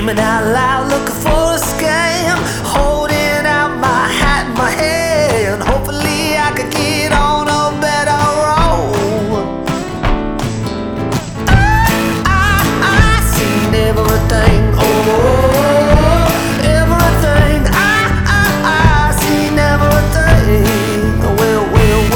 Screaming out loud, looking for a scam. Holding out my hat in my hand. Hopefully I could get on a better road. I seen everything, oh, everything. I seen everything. Well.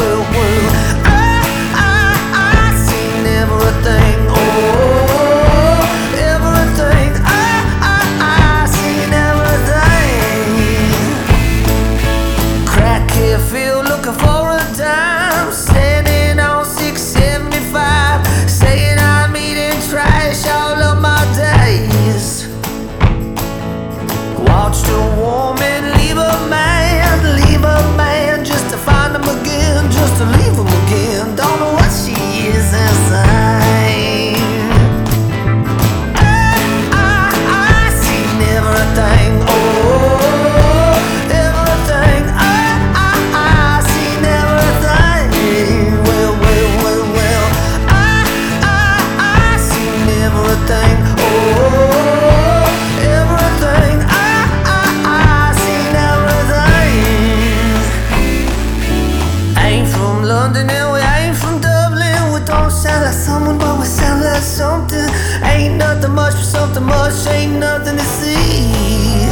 I seen everything, oh, everything. I seen everything. Crackhead field looking for a dime, standing on 675, saying I'm eating trash all of my days. Watched a woman leave a man just to find him again, just to leave him again. Don't know what she is inside. I seen everything, oh, everything. I seen everything. Well. I seen everything, oh, everything. I seen everything. Ain't from London and we ain't from Dublin. We don't sound like someone, but we sound like something. Ain't nothing much for something much, ain't nothing to see.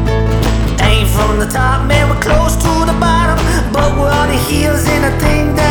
Ain't from the top, man, we're close to the bottom, but we're on the heels and I think that